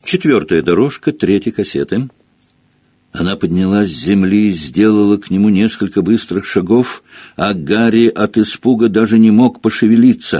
4-я дорожка 3-й кассеты. Она поднялась с земли, сделала к нему несколько быстрых шагов, а Гарри от испуга даже не мог пошевелиться.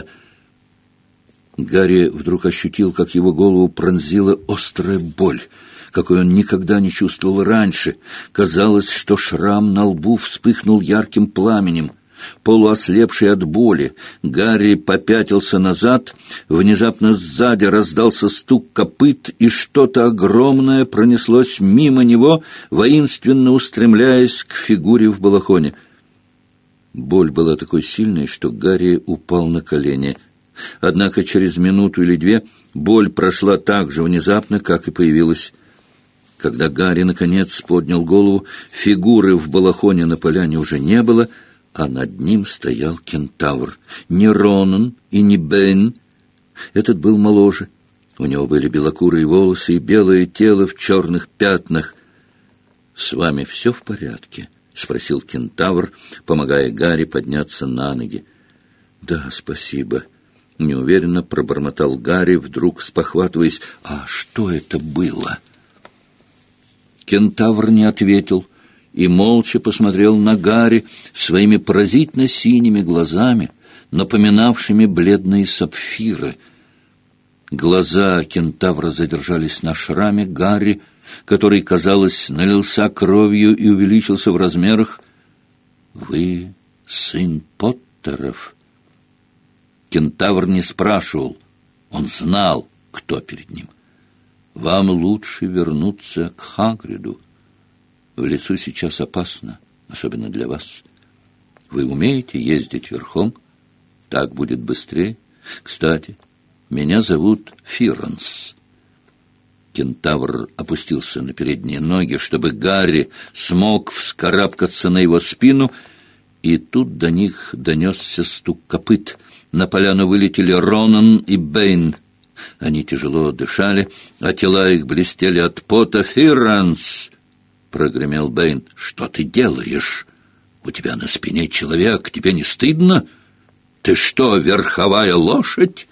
Гарри вдруг ощутил, как его голову пронзила острая боль, какой он никогда не чувствовал раньше. Казалось, что шрам на лбу вспыхнул ярким пламенем. Полуослепший от боли, Гарри попятился назад. Внезапно сзади раздался стук копыт, и что-то огромное пронеслось мимо него, воинственно устремляясь к фигуре в балахоне. Боль была такой сильной, что Гарри упал на колени. Однако через минуту или две боль прошла так же внезапно, как и появилась. Когда Гарри наконец поднял голову, фигуры в балахоне на поляне уже не было, а над ним стоял кентавр. Не Ронан и не Бэйн. Этот был моложе. У него были белокурые волосы и белое тело в черных пятнах. «С вами все в порядке?» — спросил кентавр, помогая Гарри подняться на ноги. «Да, спасибо», — неуверенно пробормотал Гарри, вдруг спохватываясь. «А что это было?» Кентавр не ответил и молча посмотрел на Гарри своими поразительно синими глазами, напоминавшими бледные сапфиры. Глаза кентавра задержались на шраме Гарри, который, казалось, налился кровью и увеличился в размерах. «Вы сын Поттеров?» Кентавр не спрашивал, он знал, кто перед ним. «Вам лучше вернуться к Хагриду. В лесу сейчас опасно, особенно для вас. Вы умеете ездить верхом? Так будет быстрее. Кстати, меня зовут Фиранс». Кентавр опустился на передние ноги, чтобы Гарри смог вскарабкаться на его спину, и тут до них донесся стук копыт. На поляну вылетели Ронан и Бэйн. Они тяжело дышали, а тела их блестели от пота. «Фиранс!» — прогремел Бэйн. «Что ты делаешь? У тебя на спине человек, тебе не стыдно? Ты что, верховая лошадь?»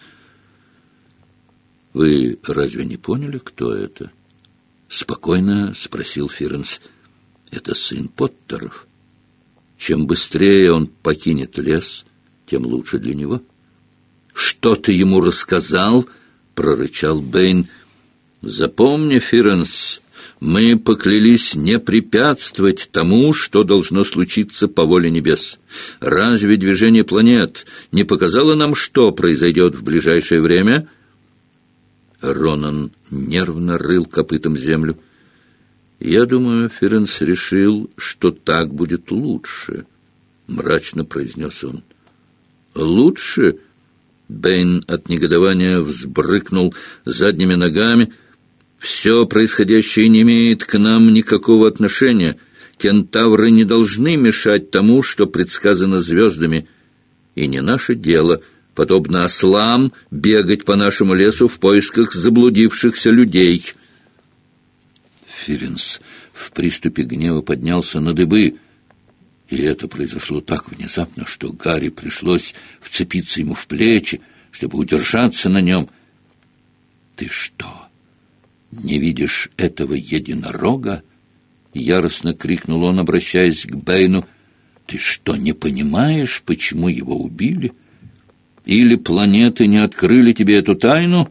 «Вы разве не поняли, кто это?» — спокойно спросил Фиранс. «Это сын Поттеров. Чем быстрее он покинет лес, тем лучше для него». «Что ты ему рассказал?» — прорычал Бэйн. «Запомни, Фиранс, мы поклялись не препятствовать тому, что должно случиться по воле небес. Разве движение планет не показало нам, что произойдет в ближайшее время?» Ронан нервно рыл копытом землю. «Я думаю, Фиранс решил, что так будет лучше», — мрачно произнес он. «Лучше?» Бэйн от негодования взбрыкнул задними ногами. «Все происходящее не имеет к нам никакого отношения. Кентавры не должны мешать тому, что предсказано звездами. И не наше дело, подобно ослам, бегать по нашему лесу в поисках заблудившихся людей». Фиранс в приступе гнева поднялся на дыбы. И это произошло так внезапно, что Гарри пришлось вцепиться ему в плечи, чтобы удержаться на нем. «Ты что, не видишь этого единорога?» — яростно крикнул он, обращаясь к Бэйну. «Ты что, не понимаешь, почему его убили? Или планеты не открыли тебе эту тайну?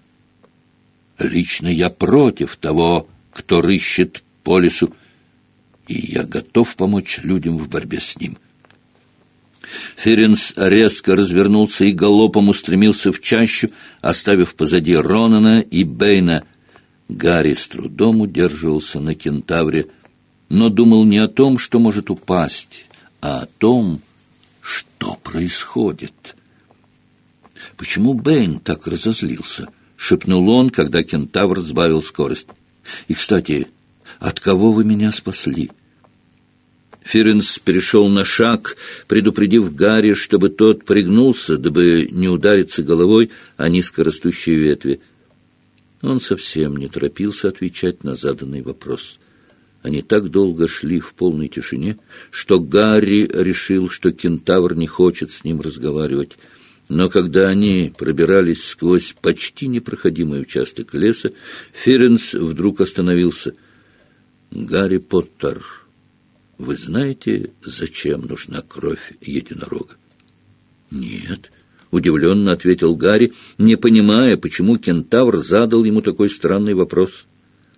Лично я против того, кто рыщет по лесу, и я готов помочь людям в борьбе с ним». Фиранс резко развернулся и галопом устремился в чащу, оставив позади Ронана и Бэйна. Гарри с трудом удерживался на кентавре, но думал не о том, что может упасть, а о том, что происходит. «Почему Бэйн так разозлился?» — шепнул он, когда кентавр сбавил скорость. «И, кстати, от кого вы меня спасли?» Фиранс перешел на шаг, предупредив Гарри, чтобы тот пригнулся, дабы не удариться головой о низкорастущие ветви. Он совсем не торопился отвечать на заданный вопрос. Они так долго шли в полной тишине, что Гарри решил, что кентавр не хочет с ним разговаривать. Но когда они пробирались сквозь почти непроходимый участок леса, Ференс вдруг остановился. «Гарри Поттер, вы знаете, зачем нужна кровь единорога?» «Нет», — удивленно ответил Гарри, не понимая, почему кентавр задал ему такой странный вопрос.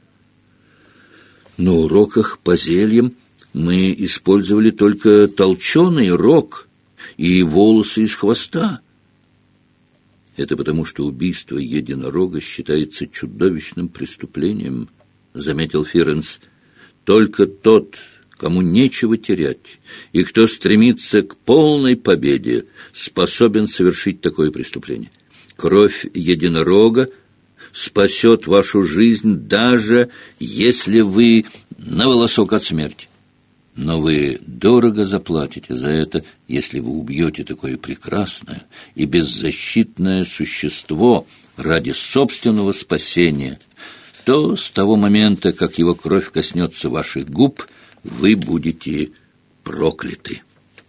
«На уроках по зельям мы использовали только толченый рог и волосы из хвоста». «Это потому, что убийство единорога считается чудовищным преступлением», — заметил Ференс. «Только тот, кому нечего терять, и кто стремится к полной победе, способен совершить такое преступление. Кровь единорога спасет вашу жизнь, даже если вы на волосок от смерти. Но вы дорого заплатите за это, если вы убьете такое прекрасное и беззащитное существо ради собственного спасения. То с того момента, как его кровь коснется ваших губ, вы будете прокляты».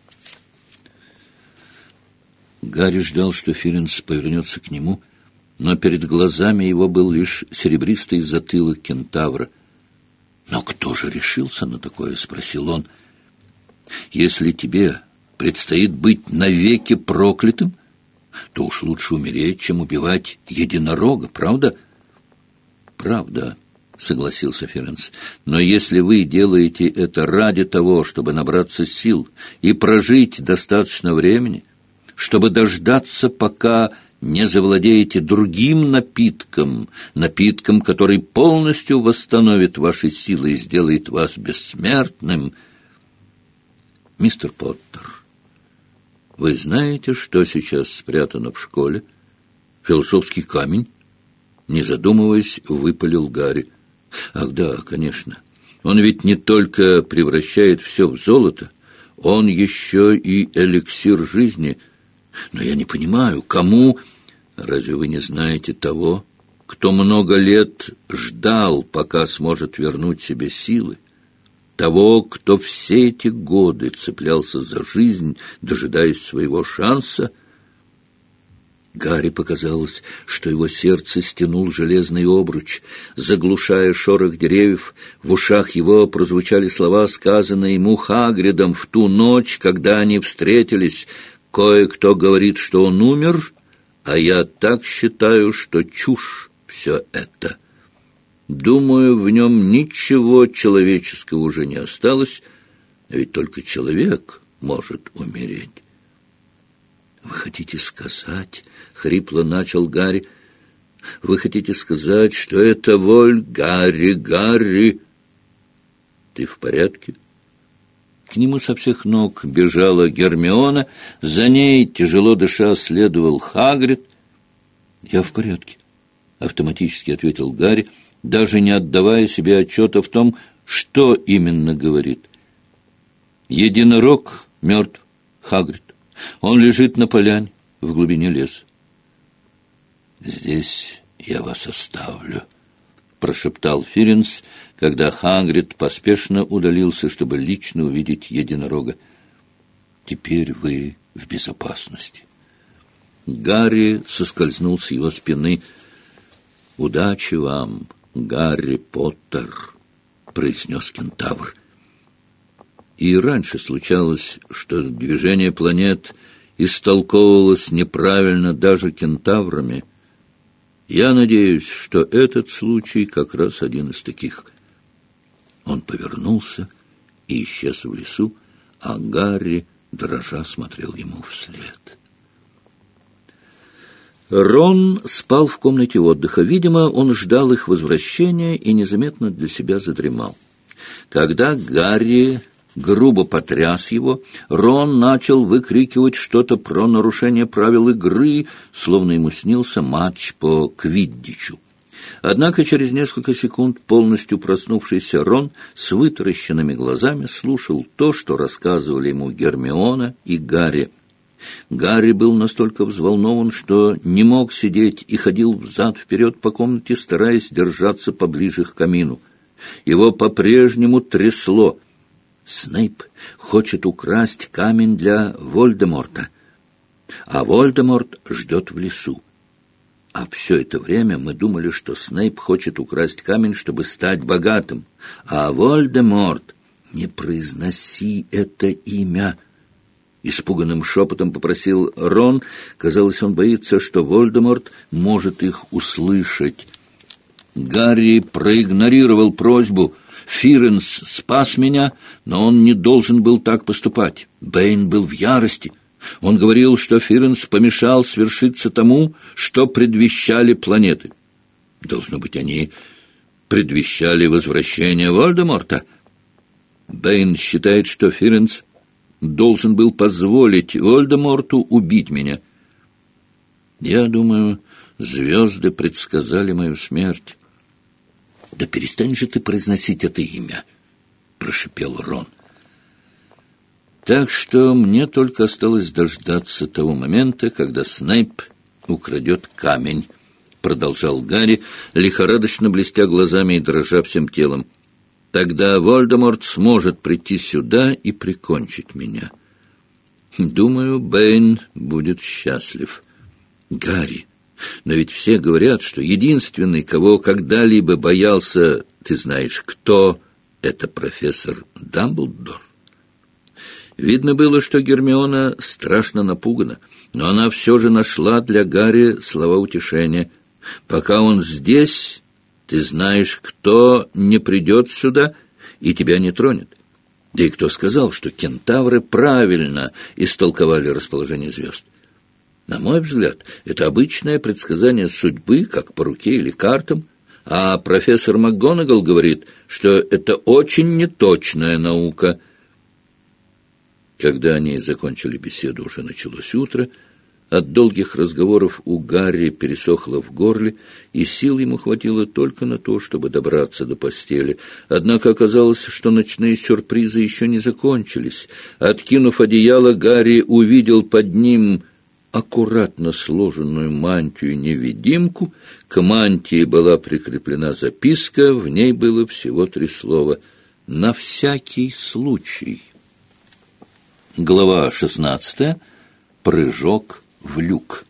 Гарри ждал, что Ференс повернется к нему, но перед глазами его был лишь серебристый затылок кентавра. «Но кто же решился на такое?» — спросил он. «Если тебе предстоит быть навеки проклятым, то уж лучше умереть, чем убивать единорога, правда?» «Правда», — согласился Ференс. «Но если вы делаете это ради того, чтобы набраться сил и прожить достаточно времени, чтобы дождаться, пока не завладеете другим напитком, который полностью восстановит ваши силы и сделает вас бессмертным. Мистер Поттер, вы знаете, что сейчас спрятано в школе? Философский камень?» Не задумываясь, выпалил Гарри. «Ах да, конечно. Он ведь не только превращает все в золото, он еще и эликсир жизни. Но я не понимаю, кому... Разве вы не знаете того, кто много лет ждал, пока сможет вернуть себе силы? Того, кто все эти годы цеплялся за жизнь, дожидаясь своего шанса?» Гарри показалось, что его сердце стянул железный обруч. Заглушая шорох деревьев, в ушах его прозвучали слова, сказанные ему Хагридом в ту ночь, когда они встретились. «Кое-кто говорит, что он умер, а я так считаю, что чушь все это. Думаю, в нем ничего человеческого уже не осталось, а ведь только человек может умереть». «Вы хотите сказать, — хрипло начал Гарри, — вы хотите сказать, что это воль... Гарри! Ты в порядке?» К нему со всех ног бежала Гермиона, за ней, тяжело дыша, следовал Хагрид. «Я в порядке», — автоматически ответил Гарри, даже не отдавая себе отчета в том, что именно говорит. «Единорог мертв, Хагрид. Он лежит на поляне в глубине леса». «Здесь я вас оставлю», — прошептал Ференс, когда Хагрид поспешно удалился, чтобы лично увидеть единорога. «Теперь вы в безопасности». Гарри соскользнул с его спины. «Удачи вам, Гарри Поттер», — произнес кентавр. И раньше случалось, что движение планет истолковывалось неправильно даже кентаврами. Я надеюсь, что этот случай как раз один из таких. Он повернулся и исчез в лесу, а Гарри, дрожа, смотрел ему вслед. Рон спал в комнате отдыха. Видимо, он ждал их возвращения и незаметно для себя задремал. Когда Гарри грубо потряс его, Рон начал выкрикивать что-то про нарушение правил игры, словно ему снился матч по квиддичу. Однако через несколько секунд полностью проснувшийся Рон с вытаращенными глазами слушал то, что рассказывали ему Гермиона и Гарри. Гарри был настолько взволнован, что не мог сидеть и ходил взад-вперед по комнате, стараясь держаться поближе к камину. Его по-прежнему трясло. Снейп хочет украсть камень для Вольдеморта. а Волдеморт ждет в лесу. А все это время мы думали, что Снейп хочет украсть камень, чтобы стать богатым. А Волдеморт... «Не произноси это имя!» — испуганным шепотом попросил Рон. Казалось, он боится, что Волдеморт может их услышать. Гарри проигнорировал просьбу. Фиренс спас меня, но он не должен был так поступать. Бэйн был в ярости. Он говорил, что Фиренс помешал свершиться тому, что предвещали планеты. Должно быть, они предвещали возвращение Волдеморта. Бэйн считает, что Фиренс должен был позволить Волдеморту убить меня. Я думаю, звезды предсказали мою смерть. — Да перестань же ты произносить это имя, — прошипел Рон. Так что мне только осталось дождаться того момента, когда Снейп украдет камень, — продолжал Гарри, лихорадочно блестя глазами и дрожа всем телом. Тогда Волдеморт сможет прийти сюда и прикончить меня. Думаю, Бэйн будет счастлив. Гарри, но ведь все говорят, что единственный, кого когда-либо боялся, ты знаешь кто, это профессор Дамблдор. Видно было, что Гермиона страшно напугана, но она все же нашла для Гарри слова утешения. Пока он здесь... Ты знаешь, кто не придет сюда и тебя не тронет. Да и кто сказал, что кентавры правильно истолковали расположение звезд? На мой взгляд, это обычное предсказание судьбы, как по руке или картам, а профессор МакГонагал говорит, что это очень неточная наука. Когда они закончили беседу, уже началось утро. От долгих разговоров у Гарри пересохло в горле, и сил ему хватило только на то, чтобы добраться до постели. Однако оказалось, что ночные сюрпризы еще не закончились. Откинув одеяло, Гарри увидел под ним аккуратно сложенную мантию-невидимку. К мантии была прикреплена записка, в ней было всего 3 слова: «На всякий случай». Глава 16. Прыжок в люк.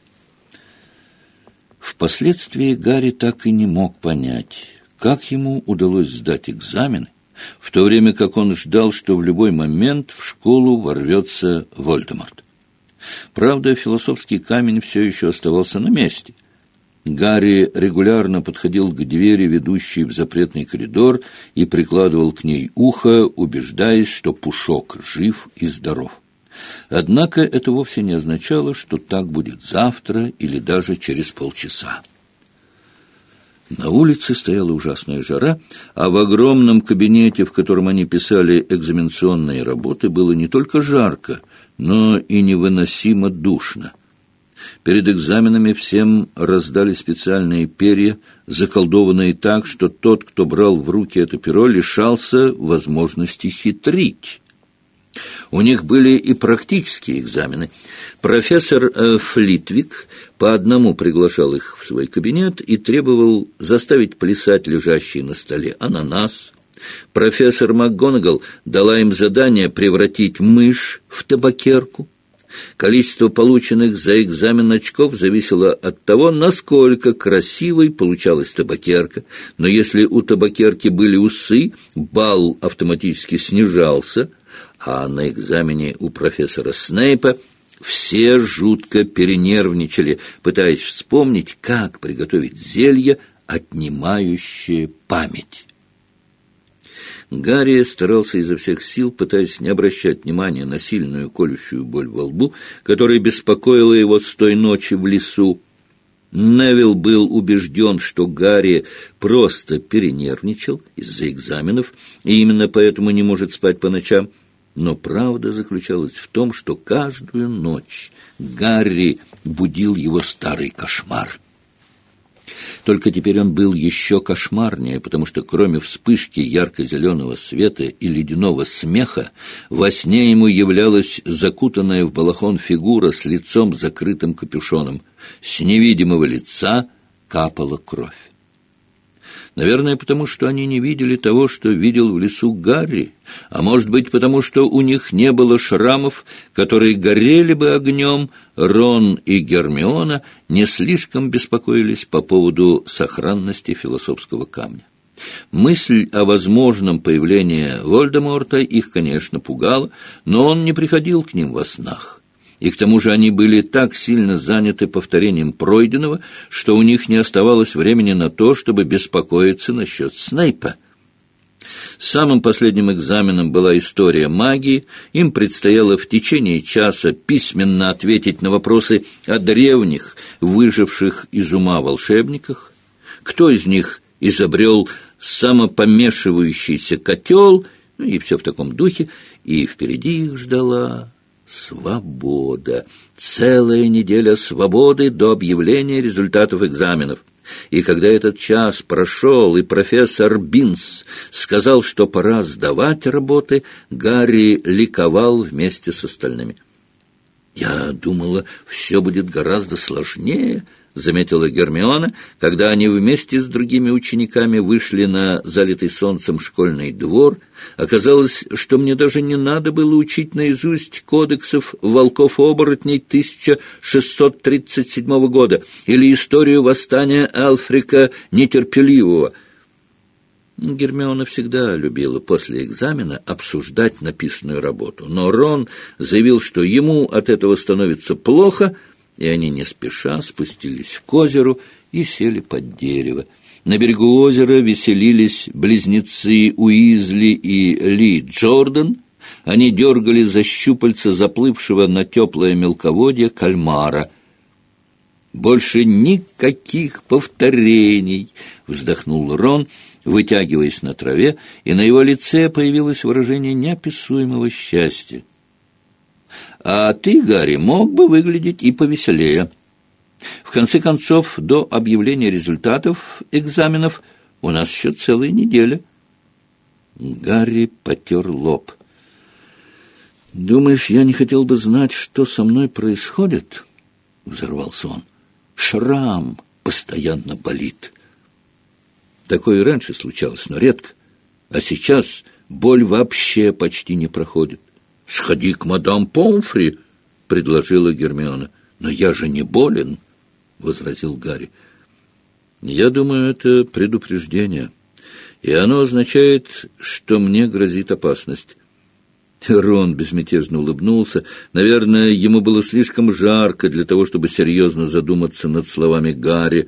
Впоследствии Гарри так и не мог понять, как ему удалось сдать экзамены, в то время как он ждал, что в любой момент в школу ворвется Волдеморт. Правда, философский камень все еще оставался на месте. Гарри регулярно подходил к двери, ведущей в запретный коридор, и прикладывал к ней ухо, убеждаясь, что Пушок жив и здоров. Однако это вовсе не означало, что так будет завтра или даже через полчаса. На улице стояла ужасная жара, а в огромном кабинете, в котором они писали экзаменационные работы, было не только жарко, но и невыносимо душно. Перед экзаменами всем раздали специальные перья, заколдованные так, что тот, кто брал в руки это перо, лишался возможности хитрить. У них были и практические экзамены. Профессор Флитвик по одному приглашал их в свой кабинет и требовал заставить плясать лежащий на столе ананас. Профессор МакГонагал дала им задание превратить мышь в табакерку. Количество полученных за экзамен очков зависело от того, насколько красивой получалась табакерка. Но если у табакерки были усы, балл автоматически снижался. А на экзамене у профессора Снейпа все жутко перенервничали, пытаясь вспомнить, как приготовить зелье, отнимающее память. Гарри старался изо всех сил, пытаясь не обращать внимания на сильную колющую боль во лбу, которая беспокоила его с той ночи в лесу. Невилл был убежден, что Гарри просто перенервничал из-за экзаменов, и именно поэтому не может спать по ночам. Но правда заключалась в том, что каждую ночь Гарри будил его старый кошмар. Только теперь он был еще кошмарнее, потому что кроме вспышки ярко-зеленого света и ледяного смеха, во сне ему являлась закутанная в балахон фигура с лицом закрытым капюшоном. С невидимого лица капала кровь. Наверное, потому что они не видели того, что видел в лесу Гарри, А может быть, потому что у них не было шрамов, которые горели бы огнем, Рон и Гермиона не слишком беспокоились по поводу сохранности философского камня. Мысль о возможном появлении Волдеморта их, конечно, пугала, но он не приходил к ним во снах. И к тому же они были так сильно заняты повторением пройденного, что у них не оставалось времени на то, чтобы беспокоиться насчет Снейпа. Самым последним экзаменом была история магии. Им предстояло в течение часа письменно ответить на вопросы о древних, выживших из ума волшебниках. Кто из них изобрел самопомешивающийся котел, и все в таком духе, и впереди их ждала свобода. Целая неделя свободы до объявления результатов экзаменов. И когда этот час прошел, и профессор Бинс сказал, что пора сдавать работы, Гарри ликовал вместе с остальными. «Я думала, все будет гораздо сложнее», — заметила Гермиона, когда они вместе с другими учениками вышли на залитый солнцем школьный двор. «Оказалось, что мне даже не надо было учить наизусть кодексов волков-оборотней 1637 года или историю восстания Элфрика Нетерпеливого». Гермиона всегда любила после экзамена обсуждать написанную работу, но Рон заявил, что ему от этого становится плохо, и они не спеша спустились к озеру и сели под дерево. На берегу озера веселились близнецы Уизли и Ли Джордан. Они дергали за щупальца заплывшего на теплое мелководье кальмара. «Больше никаких повторений!» — вздохнул Рон, вытягиваясь на траве, и на его лице появилось выражение неописуемого счастья. «А ты, Гарри, мог бы выглядеть и повеселее. В конце концов, до объявления результатов экзаменов у нас еще целая неделя». Гарри потер лоб. «Думаешь, я не хотел бы знать, что со мной происходит?» — взорвался он. «Шрам постоянно болит». Такое и раньше случалось, но редко. А сейчас боль вообще почти не проходит. «Сходи к мадам Помфри», — предложила Гермиона. «Но я же не болен», — возразил Гарри. «Я думаю, это предупреждение, и оно означает, что мне грозит опасность». Рон безмятежно улыбнулся. Наверное, ему было слишком жарко для того, чтобы серьезно задуматься над словами Гарри.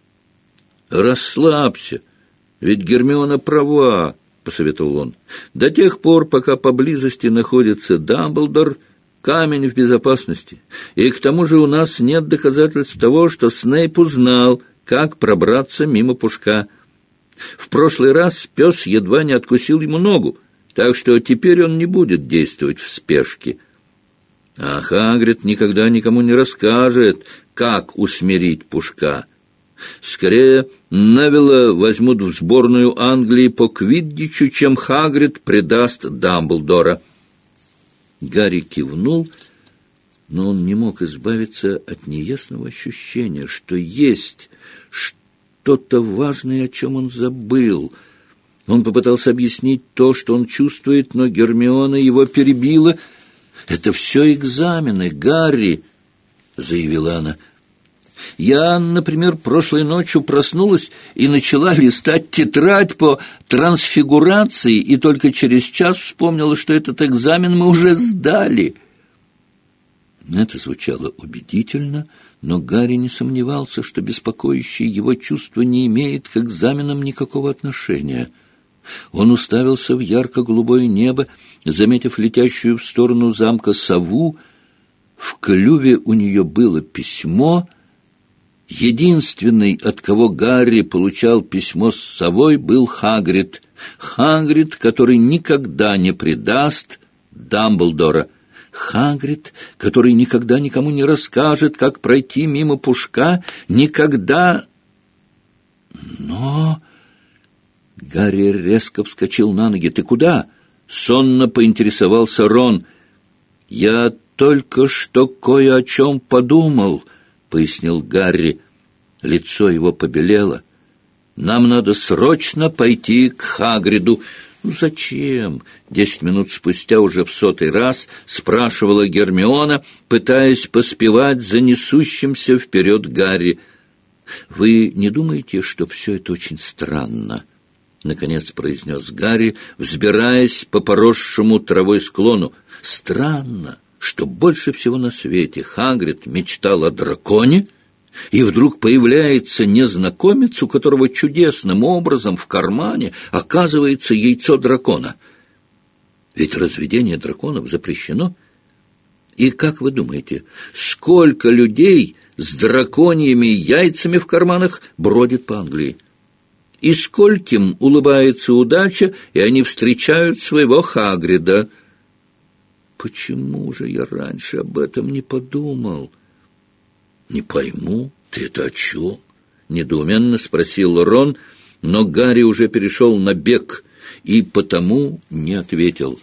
«Расслабься, ведь Гермиона права», — посоветовал он. «До тех пор, пока поблизости находится Дамблдор, камень в безопасности. И к тому же у нас нет доказательств того, что Снейп узнал, как пробраться мимо Пушка. В прошлый раз пес едва не откусил ему ногу, так что теперь он не будет действовать в спешке. А Хагрид никогда никому не расскажет, как усмирить Пушка. Скорее, Невилла возьмут в сборную Англии по квиддичу, чем Хагрид предаст Дамблдора». Гарри кивнул, но он не мог избавиться от неясного ощущения, что есть что-то важное, о чем он забыл. Он попытался объяснить то, что он чувствует, но Гермиона его перебила. «Это все экзамены, Гарри», — заявила она. «Я, например, прошлой ночью проснулась и начала листать тетрадь по трансфигурации, и только через час вспомнила, что этот экзамен мы уже сдали». Это звучало убедительно, но Гарри не сомневался, что беспокоящее его чувство не имеет к экзаменам никакого отношения. Он уставился в ярко-голубое небо, заметив летящую в сторону замка сову. В клюве у нее было письмо. Единственный, от кого Гарри получал письмо с совой, был Хагрид. Хагрид, который никогда не предаст Дамблдора. Хагрид, который никогда никому не расскажет, как пройти мимо Пушка, никогда... Но... Гарри резко вскочил на ноги. «Ты куда?» — сонно поинтересовался Рон. «Я только что кое о чем подумал», — пояснил Гарри. Лицо его побелело. «Нам надо срочно пойти к Хагриду». «Ну зачем?» — 10 минут спустя уже в 100-й раз спрашивала Гермиона, пытаясь поспевать за несущимся вперед Гарри. «Вы не думаете, что все это очень странно?» — наконец произнес Гарри, взбираясь по поросшему травой склону. «Странно, что больше всего на свете Хагрид мечтал о драконе, и вдруг появляется незнакомец, у которого чудесным образом в кармане оказывается яйцо дракона. Ведь разведение драконов запрещено. И как вы думаете, сколько людей с драконьими яйцами в карманах бродит по Англии? И скольким улыбается удача, и они встречают своего Хагрида? Почему же я раньше об этом не подумал?» «Не пойму, ты это о чем?» — недоуменно спросил Рон, но Гарри уже перешел на бег и потому не ответил.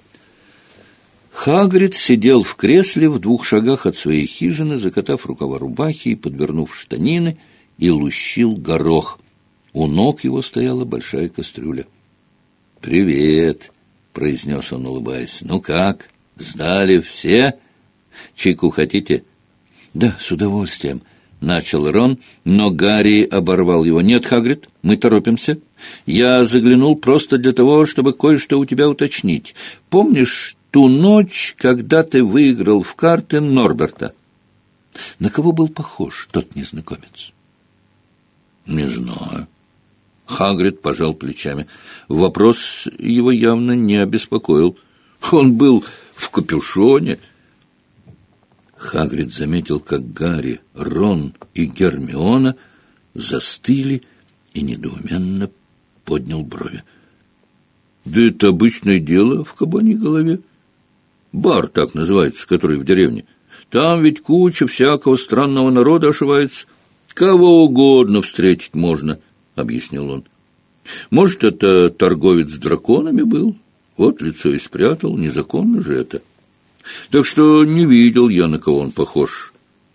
Хагрид сидел в кресле в 2 шагах от своей хижины, закатав рукава рубахи и подвернув штанины, и лущил горох. У ног его стояла большая кастрюля. «Привет», — произнес он, улыбаясь. «Ну как, сдали все? Чайку хотите?» «Да, с удовольствием», — начал Рон, но Гарри оборвал его. «Нет, Хагрид, мы торопимся. Я заглянул просто для того, чтобы кое-что у тебя уточнить. Помнишь ту ночь, когда ты выиграл в карты Норберта? На кого был похож тот незнакомец?» «Не знаю». Хагрид пожал плечами. Вопрос его явно не обеспокоил. Он был в капюшоне. Хагрид заметил, как Гарри, Рон и Гермиона застыли и недоуменно поднял брови. «Да это обычное дело в Кабаньей голове. Бар так называется, который в деревне. Там ведь куча всякого странного народа ошивается. Кого угодно встретить можно», — объяснил он. «Может, это торговец с драконами был? Вот лицо и спрятал, незаконно же это. Так что не видел я, на кого он похож».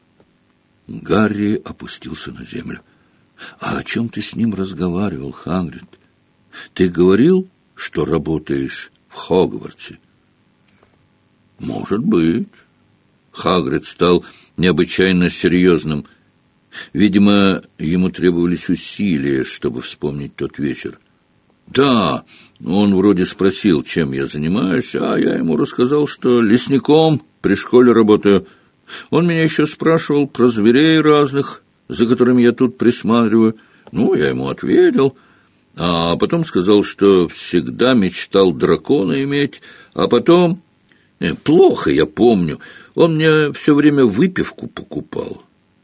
Гарри опустился на землю. «А о чем ты с ним разговаривал, Хагрид? Ты говорил, что работаешь в Хогвартсе?» «Может быть». Хагрид стал необычайно серьезным. Видимо, ему требовались усилия, чтобы вспомнить тот вечер. «Да, он вроде спросил, чем я занимаюсь, а я ему рассказал, что лесником при школе работаю. Он меня еще спрашивал про зверей разных, за которыми я тут присматриваю. Ну, я ему ответил, а потом сказал, что всегда мечтал дракона иметь, а потом... Плохо я помню, он мне все время выпивку покупал».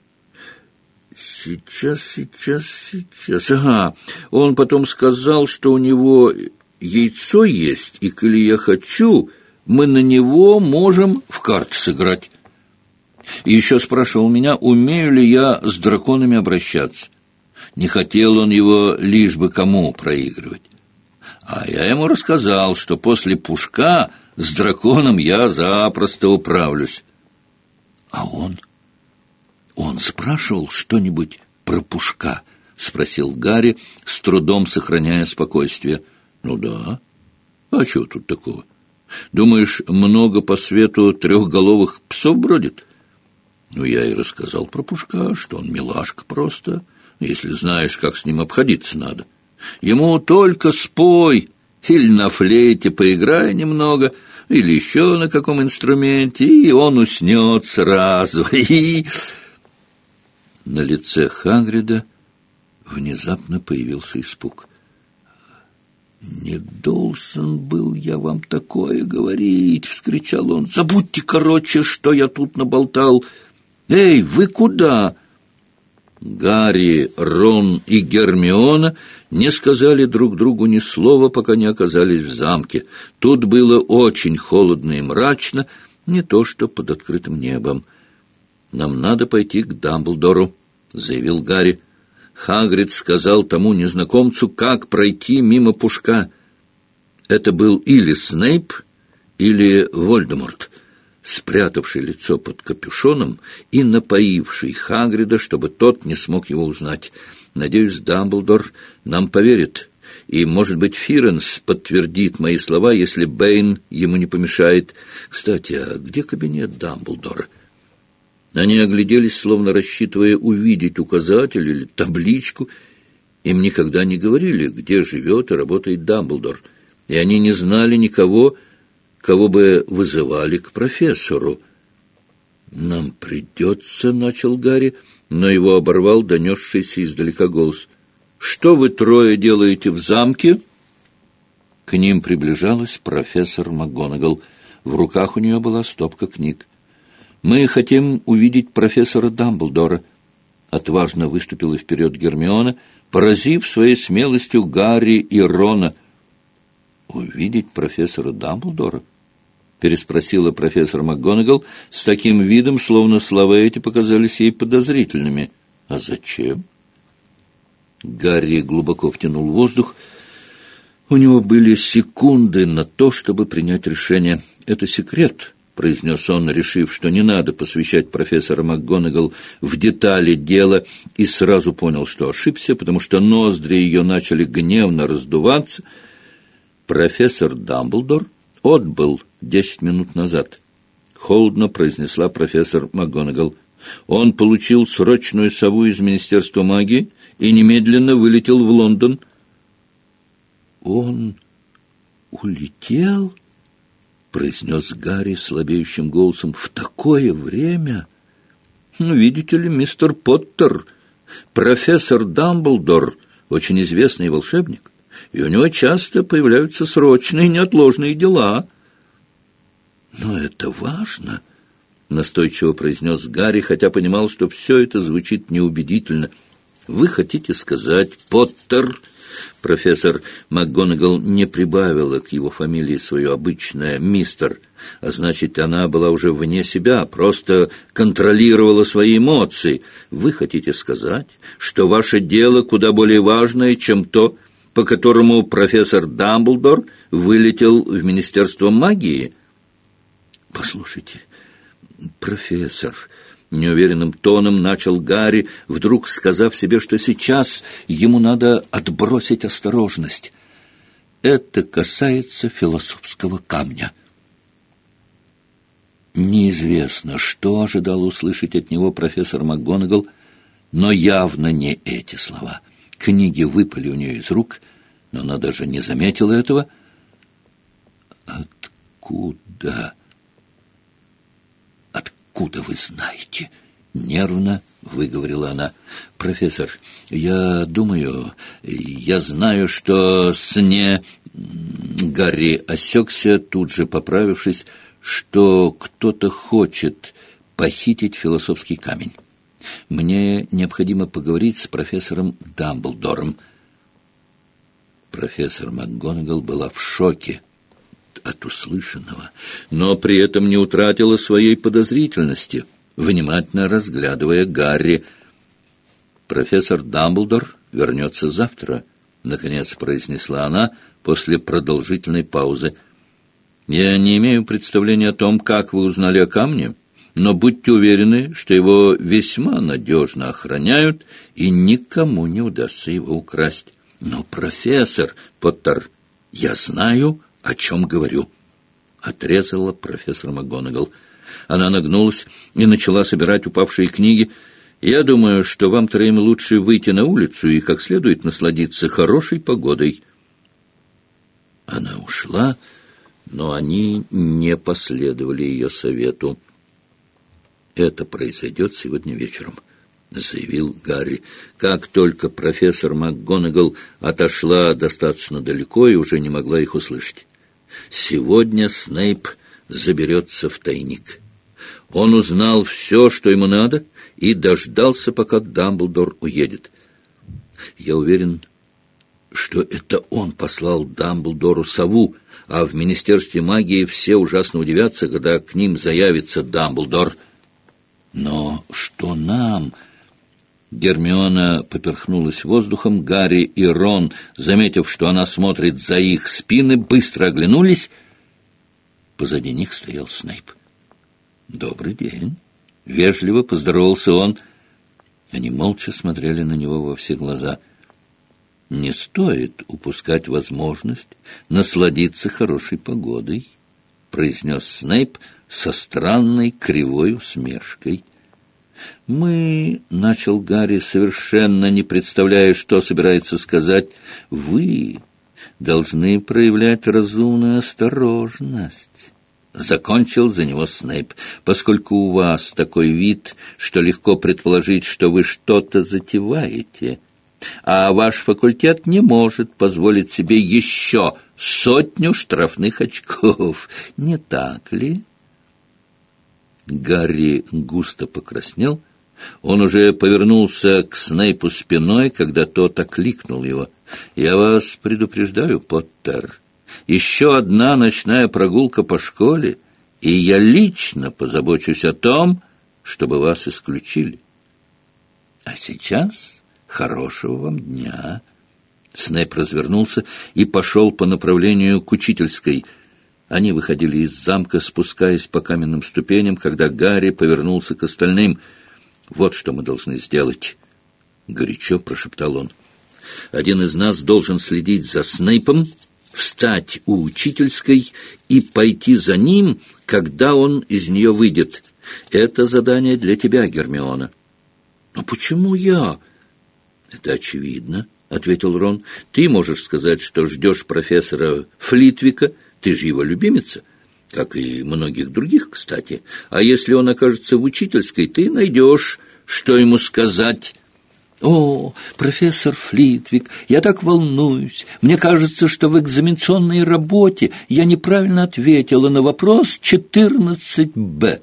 Сейчас. Ага. Он потом сказал, что у него яйцо есть, и, коли я хочу, мы на него можем в карты сыграть. И еще спрашивал меня, умею ли я с драконами обращаться. Не хотел он его лишь бы кому проигрывать. А я ему рассказал, что после Пушка с драконом я запросто управлюсь. А он спрашивал что-нибудь про Пушка? — спросил Гарри, с трудом сохраняя спокойствие. — Ну да. А чего тут такого? Думаешь, много по свету трехголовых псов бродит? Ну, я и рассказал про Пушка, что он милашка просто, если знаешь, как с ним обходиться надо. Ему только спой, или на флейте поиграй немного, или еще на каком инструменте, и он уснет сразу. На лице Хагрида внезапно появился испуг. «Не должен был я вам такое говорить!» — вскричал он. «Забудьте, короче, что я тут наболтал! Эй, вы куда?» Гарри, Рон и Гермиона не сказали друг другу ни слова, пока не оказались в замке. Тут было очень холодно и мрачно, не то что под открытым небом. «Нам надо пойти к Дамблдору», — заявил Гарри. Хагрид сказал тому незнакомцу, как пройти мимо Пушка. Это был или Снейп, или Вольдеморт, спрятавший лицо под капюшоном и напоивший Хагрида, чтобы тот не смог его узнать. «Надеюсь, Дамблдор нам поверит, и, может быть, Фиренс подтвердит мои слова, если Бэйн ему не помешает. Кстати, а где кабинет Дамблдора? Они огляделись, словно рассчитывая увидеть указатель или табличку. Им никогда не говорили, где живет и работает Дамблдор, и они не знали никого, кого бы вызывали к профессору. «Нам придется», — начал Гарри, но его оборвал донесшийся издалека голос. «Что вы трое делаете в замке?» К ним приближалась профессор МакГонагал. В руках у нее была стопка книг. «Мы хотим увидеть профессора Дамблдора», — отважно выступила вперед Гермиона, поразив своей смелостью Гарри и Рона. «Увидеть профессора Дамблдора?» — переспросила профессор МакГонагал с таким видом, словно слова эти показались ей подозрительными. «А зачем?» Гарри глубоко втянул воздух. У него были секунды на то, чтобы принять решение. «Это секрет», — произнес он, решив, что не надо посвящать профессора МакГонагал в детали дела, и сразу понял, что ошибся, потому что ноздри ее начали гневно раздуваться. «Профессор Дамблдор отбыл 10 минут назад», — холодно произнесла профессор МакГонагал. «Он получил срочную сову из Министерства магии и немедленно вылетел в Лондон». «Он улетел?» — произнес Гарри слабеющим голосом. «В такое время?» «Ну, видите ли, мистер Поттер, профессор Дамблдор очень известный волшебник, и у него часто появляются срочные неотложные дела». «Но это важно», — настойчиво произнес Гарри, хотя понимал, что все это звучит неубедительно. «Вы хотите сказать, Поттер...» Профессор МакГонагал не прибавила к его фамилии свое обычное «мистер», а значит, она была уже вне себя, просто контролировала свои эмоции. «Вы хотите сказать, что ваше дело куда более важное, чем то, по которому профессор Дамблдор вылетел в Министерство магии?» «Послушайте, профессор...» — неуверенным тоном начал Гарри, вдруг сказав себе, что сейчас ему надо отбросить осторожность. «Это касается философского камня». Неизвестно, что ожидал услышать от него профессор МакГонагал, но явно не эти слова. Книги выпали у нее из рук, но она даже не заметила этого. «Откуда вы знаете?» — нервно выговорила она. «Профессор, я знаю, что Гарри осекся, тут же поправившись, что кто-то хочет похитить философский камень. Мне необходимо поговорить с профессором Дамблдором». Профессор МакГонагал была в шоке от услышанного, но при этом не утратила своей подозрительности, внимательно разглядывая Гарри. «Профессор Дамблдор вернется завтра», — наконец произнесла она после продолжительной паузы. «Я не имею представления о том, как вы узнали о камне, но будьте уверены, что его весьма надежно охраняют, и никому не удастся его украсть». «Но, профессор Поттер, я знаю, о чем говорю», — отрезала профессор МакГонагал. Она нагнулась и начала собирать упавшие книги. «Я думаю, что вам троим лучше выйти на улицу и как следует насладиться хорошей погодой». Она ушла, но они не последовали ее совету. «Это произойдет сегодня вечером», — заявил Гарри. Как только профессор МакГонагал отошла достаточно далеко и уже не могла их услышать. «Сегодня Снейп заберется в тайник. Он узнал все, что ему надо, и дождался, пока Дамблдор уедет. Я уверен, что это он послал Дамблдору сову, а в Министерстве магии все ужасно удивятся, когда к ним заявится Дамблдор. Но что нам...» Гермиона поперхнулась воздухом. Гарри и Рон, заметив, что она смотрит за их спины, быстро оглянулись. Позади них стоял Снейп. «Добрый день!» — вежливо поздоровался он. Они молча смотрели на него во все глаза. Не стоит упускать возможность насладиться хорошей погодой, произнес Снейп со странной кривой усмешкой. «Мы, — начал Гарри, совершенно не представляя, что собирается сказать, — вы должны проявлять разумную осторожность». Закончил за него Снейп, поскольку у вас такой вид, что легко предположить, что вы что-то затеваете, а ваш факультет не может позволить себе еще 100 штрафных очков. Не так ли? Гарри густо покраснел. Он уже повернулся к Снейпу спиной, когда тот окликнул его. «Я вас предупреждаю, Поттер, еще одна ночная прогулка по школе, и я лично позабочусь о том, чтобы вас исключили. А сейчас хорошего вам дня». Снейп развернулся и пошел по направлению к учительской. Они выходили из замка, спускаясь по каменным ступеням, когда Гарри повернулся к остальным. «Вот что мы должны сделать», — горячо прошептал он. «Один из нас должен следить за Снейпом, встать у учительской и пойти за ним, когда он из нее выйдет. Это задание для тебя, Гермиона». «Но почему я?» «Это очевидно», — ответил Рон. «Ты можешь сказать, что ждешь профессора Флитвика. Ты же его любимица, как и многих других, кстати. А если он окажется в учительской, ты найдешь, что ему сказать». «О, профессор Флитвик, я так волнуюсь. Мне кажется, что в экзаменационной работе я неправильно ответила на вопрос 14-Б».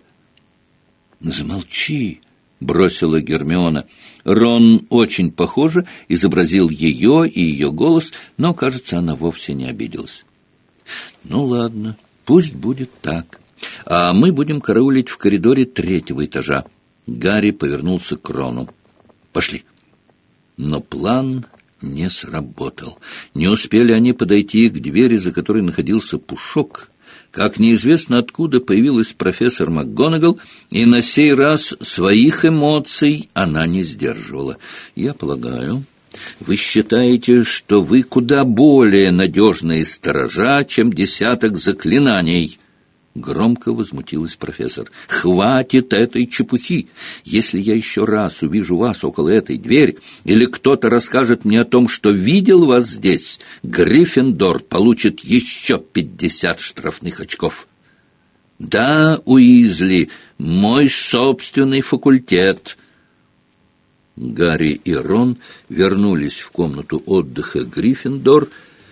«Замолчи», — бросила Гермиона. Рон очень похоже изобразил ее и ее голос, но, кажется, она вовсе не обиделась. «Ну, ладно, пусть будет так. А мы будем караулить в коридоре 3-го этажа». Гарри повернулся к Рону. «Пошли». Но план не сработал. Не успели они подойти к двери, за которой находился Пушок, как неизвестно откуда появилась профессор МакГонагал, и на сей раз своих эмоций она не сдерживала. «Я полагаю, вы считаете, что вы куда более надежные сторожа, чем 10 заклинаний?» Громко возмутилась профессор. «Хватит этой чепухи! Если я еще раз увижу вас около этой двери, или кто-то расскажет мне о том, что видел вас здесь, Гриффиндор получит еще 50 штрафных очков». «Да, Уизли, мой собственный факультет». Гарри и Рон вернулись в комнату отдыха Гриффиндор,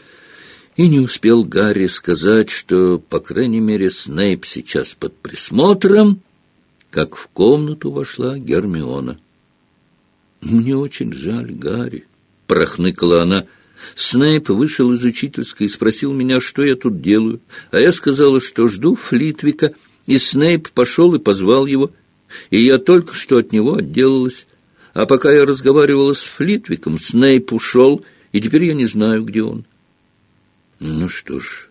и не успел Гарри сказать, что, по крайней мере, Снейп сейчас под присмотром, как в комнату вошла Гермиона. «Мне очень жаль, Гарри», — прохныкала она. «Снейп вышел из учительской и спросил меня, что я тут делаю, а я сказала, что жду Флитвика, и Снейп пошел и позвал его, и я только что от него отделалась. А пока я разговаривала с Флитвиком, Снейп ушел, и теперь я не знаю, где он». «Ну что ж,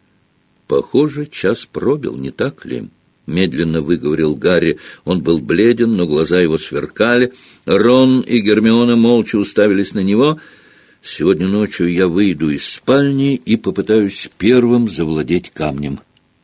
похоже, час пробил, не так ли?» — медленно выговорил Гарри. Он был бледен, но глаза его сверкали. Рон и Гермиона молча уставились на него. «Сегодня ночью я выйду из спальни и попытаюсь первым завладеть камнем».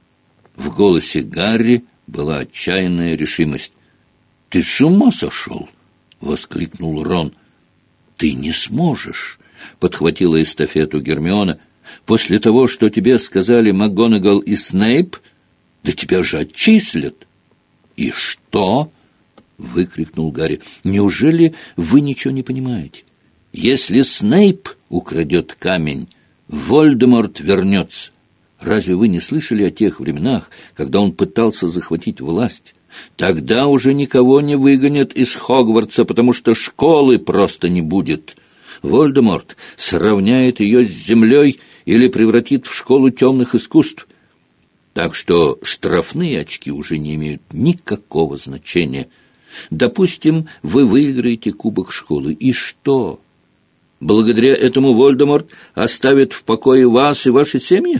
В голосе Гарри была отчаянная решимость. «Ты с ума сошел?» — воскликнул Рон. «Ты не сможешь», — подхватила эстафету Гермиона. «После того, что тебе сказали МакГонагал и Снейп, да тебя же отчислят». «И что?» — выкрикнул Гарри. «Неужели вы ничего не понимаете? Если Снейп украдет камень, Вольдеморт вернется. Разве вы не слышали о тех временах, когда он пытался захватить власть? Тогда уже никого не выгонят из Хогвартса, потому что школы просто не будет. Вольдеморт сравняет ее с землей или превратит в школу темных искусств. Так что штрафные очки уже не имеют никакого значения. Допустим, вы выиграете кубок школы. И что? Благодаря этому Вольдеморт оставит в покое вас и ваши семьи?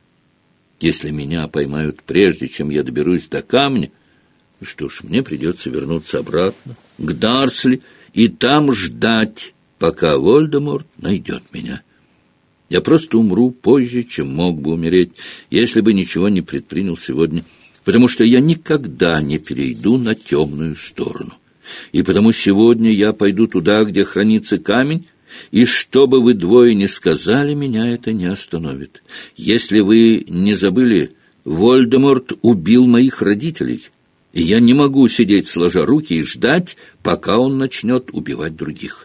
Если меня поймают прежде, чем я доберусь до камня, что ж, мне придется вернуться обратно, к Дарсли, и там ждать, пока Волдеморт найдет меня. Я просто умру позже, чем мог бы умереть, если бы ничего не предпринял сегодня, потому что я никогда не перейду на темную сторону. И потому сегодня я пойду туда, где хранится камень, и что бы вы двое ни сказали, меня это не остановит. Если вы не забыли, Волдеморт убил моих родителей, и я не могу сидеть сложа руки и ждать, пока он начнет убивать других».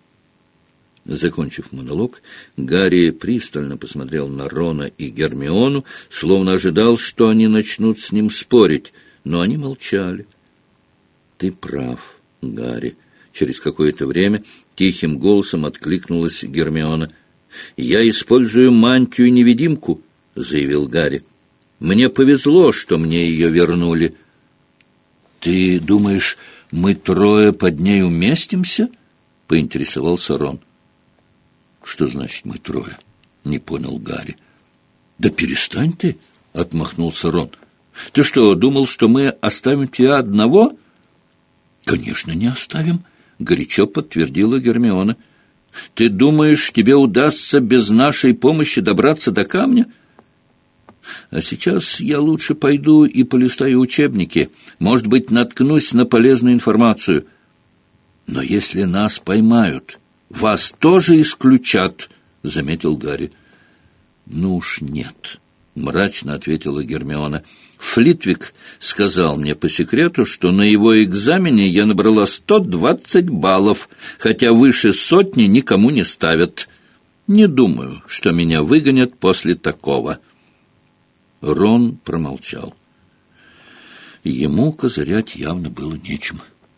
Закончив монолог, Гарри пристально посмотрел на Рона и Гермиону, словно ожидал, что они начнут с ним спорить, но они молчали. «Ты прав, Гарри», — через какое-то время тихим голосом откликнулась Гермиона. «Я использую мантию-невидимку», — заявил Гарри. «Мне повезло, что мне ее вернули». «Ты думаешь, мы трое под ней уместимся?» — поинтересовался Рон. «Что значит «мы трое»?» — не понял Гарри. «Да перестань ты!» — отмахнулся Рон. «Ты что, думал, что мы оставим тебя одного?» «Конечно, не оставим», — горячо подтвердила Гермиона. «Ты думаешь, тебе удастся без нашей помощи добраться до камня? А сейчас я лучше пойду и полистаю учебники. Может быть, наткнусь на полезную информацию. Но если нас поймают, вас тоже исключат», — заметил Гарри. «Ну уж нет», — мрачно ответила Гермиона. «Флитвик сказал мне по секрету, что на его экзамене я набрала 120 баллов, хотя выше 100 никому не ставят. Не думаю, что меня выгонят после такого». Рон промолчал. Ему козырять явно было нечем.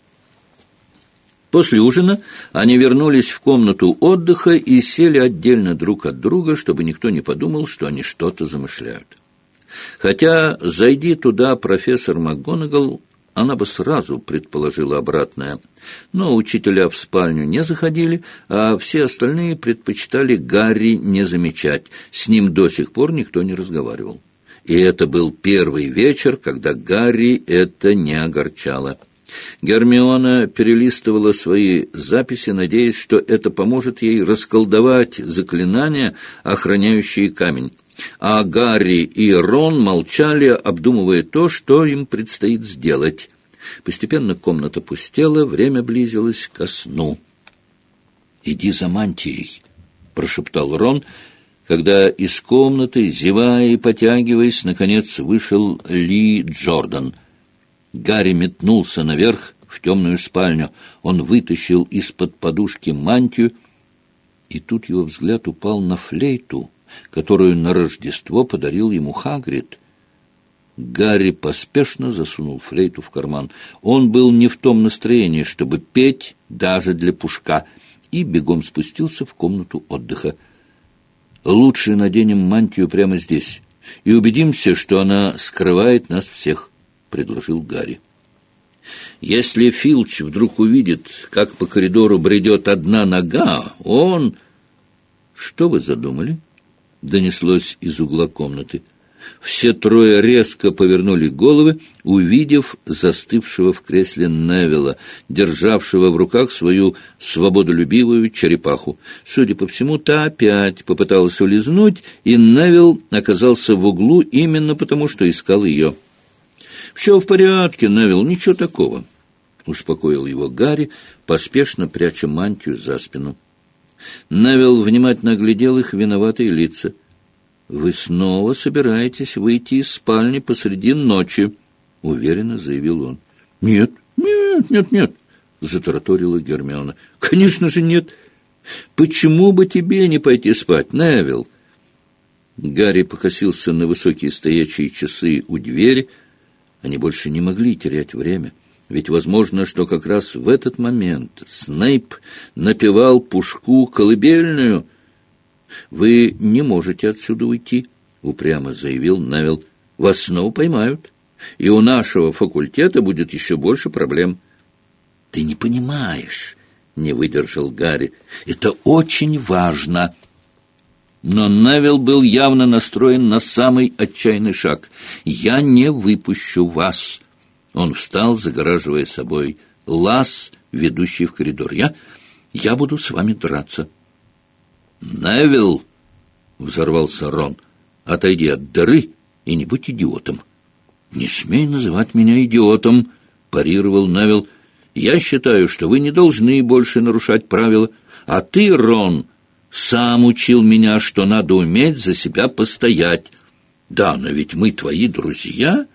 После ужина они вернулись в комнату отдыха и сели отдельно друг от друга, чтобы никто не подумал, что они что-то замышляют. Хотя, зайди туда профессор МакГонагал, она бы сразу предположила обратное. Но учителя в спальню не заходили, а все остальные предпочитали Гарри не замечать. С ним до сих пор никто не разговаривал. И это был первый вечер, когда Гарри это не огорчало. Гермиона перелистывала свои записи, надеясь, что это поможет ей расколдовать заклинания, охраняющие камень. А Гарри и Рон молчали, обдумывая то, что им предстоит сделать. Постепенно комната пустела, время близилось ко сну. «Иди за мантией», — прошептал Рон, когда из комнаты, зевая и потягиваясь, наконец вышел Ли Джордан. Гарри метнулся наверх в темную спальню. Он вытащил из-под подушки мантию, и тут его взгляд упал на флейту, которую на Рождество подарил ему Хагрид. Гарри поспешно засунул флейту в карман. Он был не в том настроении, чтобы петь даже для Пушка, и бегом спустился в комнату отдыха. «Лучше наденем мантию прямо здесь и убедимся, что она скрывает нас всех», — предложил Гарри. «Если Филч вдруг увидит, как по коридору бредет одна нога, он...» «Что вы задумали?» — донеслось из угла комнаты. Все трое резко повернули головы, увидев застывшего в кресле Невилла, державшего в руках свою свободолюбивую черепаху. Судя по всему, та опять попыталась улизнуть, и Невилл оказался в углу именно потому, что искал ее. «Все в порядке, Невилл, ничего такого», — успокоил его Гарри, поспешно пряча мантию за спину. Невилл внимательно оглядел их виноватые лица. «Вы снова собираетесь выйти из спальни посреди ночи», — уверенно заявил он. «Нет, — затараторила Гермиона. «Конечно же нет. Почему бы тебе не пойти спать, Невилл?» Гарри покосился на высокие стоячие часы у двери. Они больше не могли терять время. Ведь возможно, что как раз в этот момент Снейп напевал Пушку колыбельную. «Вы не можете отсюда уйти», — упрямо заявил Невилл. «Вас снова поймают, и у нашего факультета будет еще больше проблем». «Ты не понимаешь», — не выдержал Гарри. «Это очень важно». Но Невилл был явно настроен на самый отчаянный шаг. «Я не выпущу вас». Он встал, загораживая собой лаз, ведущий в коридор. Я буду с вами драться». «Невилл!» — взорвался Рон. «Отойди от дыры и не будь идиотом». «Не смей называть меня идиотом», — парировал Невилл. «Я считаю, что вы не должны больше нарушать правила. А ты, Рон, сам учил меня, что надо уметь за себя постоять». «Да, но ведь мы твои друзья».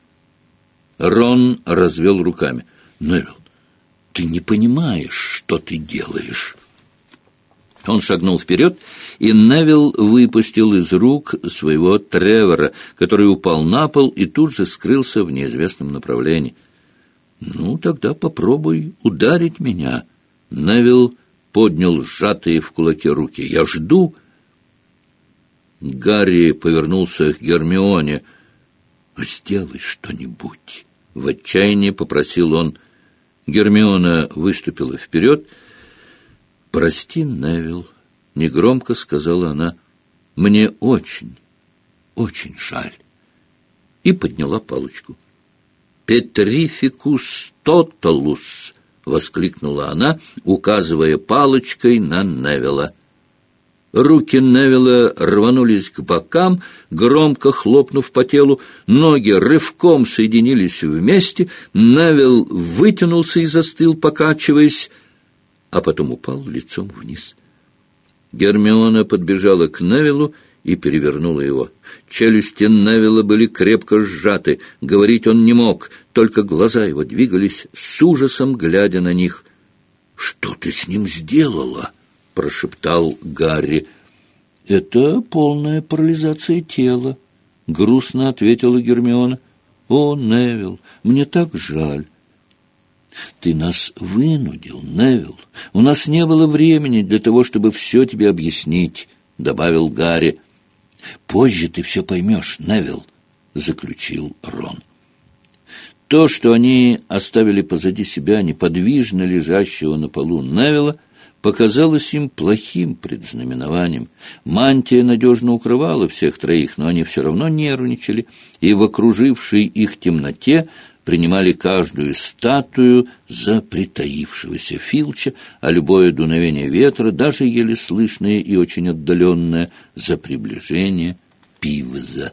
Рон развел руками. «Невилл, ты не понимаешь, что ты делаешь». Он шагнул вперед, и Невилл выпустил из рук своего Тревора, который упал на пол и тут же скрылся в неизвестном направлении. «Ну, тогда попробуй ударить меня». Невилл поднял сжатые в кулаки руки. «Я жду». Гарри повернулся к Гермионе. «Сделай что-нибудь», — в отчаянии попросил он. Гермиона выступила вперед. «Прости, Невилл», — негромко сказала она, — «мне очень, очень жаль». И подняла палочку. «Петрификус тоталус», — воскликнула она, указывая палочкой на Невилла. Руки Невилла рванулись к бокам, громко хлопнув по телу, ноги рывком соединились вместе, Невилл вытянулся и застыл, покачиваясь, а потом упал лицом вниз. Гермиона подбежала к Невиллу и перевернула его. Челюсти Невилла были крепко сжаты, говорить он не мог, только глаза его двигались с ужасом, глядя на них. «Что ты с ним сделала?» — прошептал Гарри. «Это полная парализация тела», — грустно ответила Гермиона. «О, Невилл, мне так жаль». «Ты нас вынудил, Невилл. У нас не было времени для того, чтобы все тебе объяснить», — добавил Гарри. «Позже ты все поймешь, Невилл», — заключил Рон. То, что они оставили позади себя неподвижно лежащего на полу Невилла, показалось им плохим предзнаменованием. Мантия надежно укрывала всех троих, но они все равно нервничали, и в окружившей их темноте принимали каждую статую за притаившегося Филча, а любое дуновение ветра, даже еле слышное и очень отдаленное, за приближение Пивза.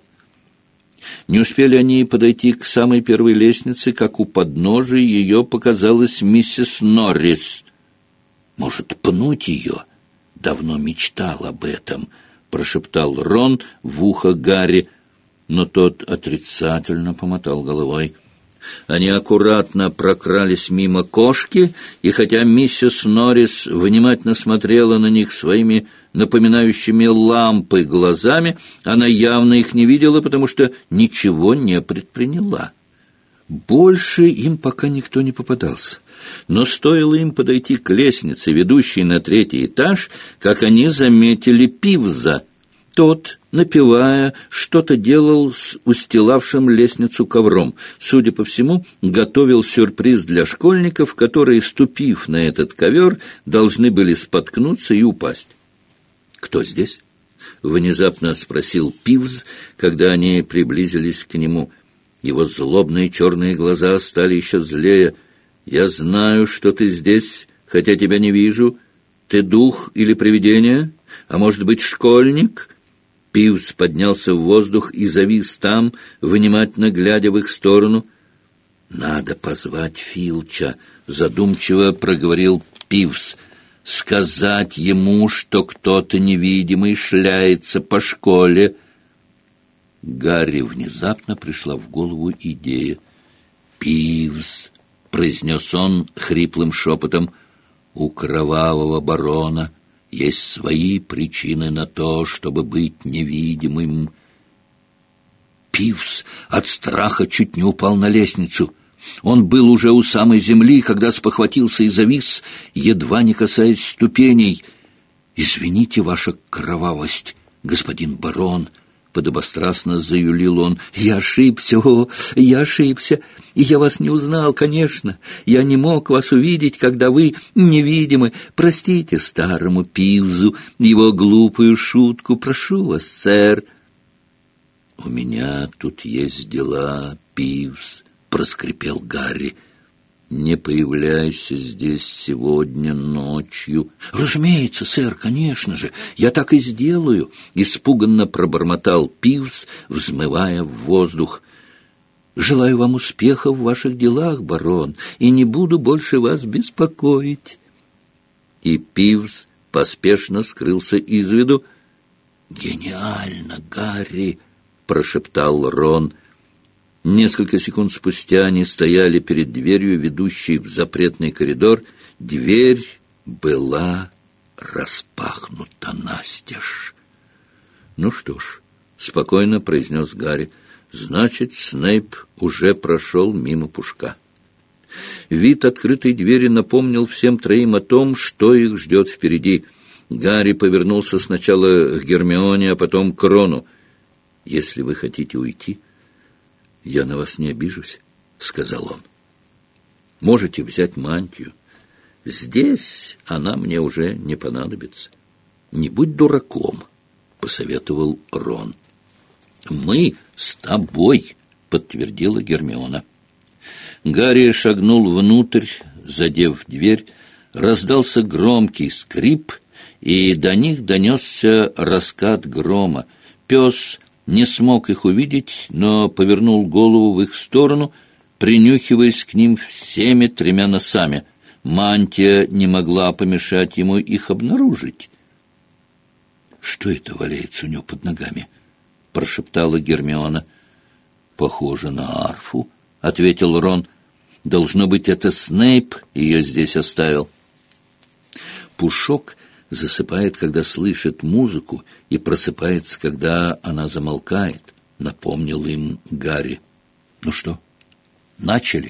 Не успели они подойти к самой первой лестнице, как у подножия ее показалась миссис Норрис. «Может, пнуть ее? Давно мечтал об этом», — прошептал Рон в ухо Гарри, но тот отрицательно помотал головой. Они аккуратно прокрались мимо кошки, и хотя миссис Норрис внимательно смотрела на них своими напоминающими лампы глазами, она явно их не видела, потому что ничего не предприняла. Больше им пока никто не попадался. Но стоило им подойти к лестнице, ведущей на 3-й этаж, как они заметили Пивза. Тот, напевая, что-то делал с устилавшим лестницу ковром. Судя по всему, готовил сюрприз для школьников, которые, ступив на этот ковер, должны были споткнуться и упасть. «Кто здесь?» — внезапно спросил Пивз, когда они приблизились к нему. Его злобные черные глаза стали еще злее. «Я знаю, что ты здесь, хотя тебя не вижу. Ты дух или привидение? А может быть, школьник?» Пивз поднялся в воздух и завис там, внимательно глядя в их сторону. «Надо позвать Филча», — задумчиво проговорил Пивз. «Сказать ему, что кто-то невидимый шляется по школе». Гарри внезапно пришла в голову идея. «Пивз», — произнес он хриплым шепотом, — «у кровавого барона есть свои причины на то, чтобы быть невидимым». Пивз от страха чуть не упал на лестницу. Он был уже у самой земли, когда спохватился и завис, едва не касаясь ступеней. «Извините, ваша кровавость, господин барон», — подобострастно заюлил он. «Я ошибся, я ошибся, и я вас не узнал, конечно. Я не мог вас увидеть, когда вы невидимы. Простите старому Пивзу его глупую шутку. Прошу вас, сэр». «У меня тут есть дела, Пивз», — проскрипел Гарри. не появляйся здесь сегодня ночью». «Разумеется, сэр, конечно же, я так и сделаю», — испуганно пробормотал Пивз, взмывая в воздух. «Желаю вам успеха в ваших делах, барон, и не буду больше вас беспокоить». И Пивз поспешно скрылся из виду. «Гениально, Гарри!» — прошептал Рон. Несколько секунд спустя они стояли перед дверью, ведущей в запретный коридор. Дверь была распахнута настежь. «Ну что ж», — спокойно произнес Гарри, — «значит, Снейп уже прошел мимо Пушка». Вид открытой двери напомнил всем троим о том, что их ждет впереди. Гарри повернулся сначала к Гермионе, а потом к Рону. «Если вы хотите уйти, я на вас не обижусь», — сказал он. «Можете взять мантию. Здесь она мне уже не понадобится». «Не будь дураком», — посоветовал Рон. «Мы с тобой», — подтвердила Гермиона. Гарри шагнул внутрь, задев дверь. Раздался громкий скрип, и до них донесся раскат грома. Пес не смог их увидеть, но повернул голову в их сторону, принюхиваясь к ним всеми тремя носами. Мантия не могла помешать ему их обнаружить. «Что это валяется у него под ногами?» — прошептала Гермиона. «Похоже на арфу», — ответил Рон. «Должно быть, это Снейп ее здесь оставил». Пушок засыпает, когда слышит музыку, и просыпается, когда она замолкает, — напомнил им Гарри. «Ну что, начали?»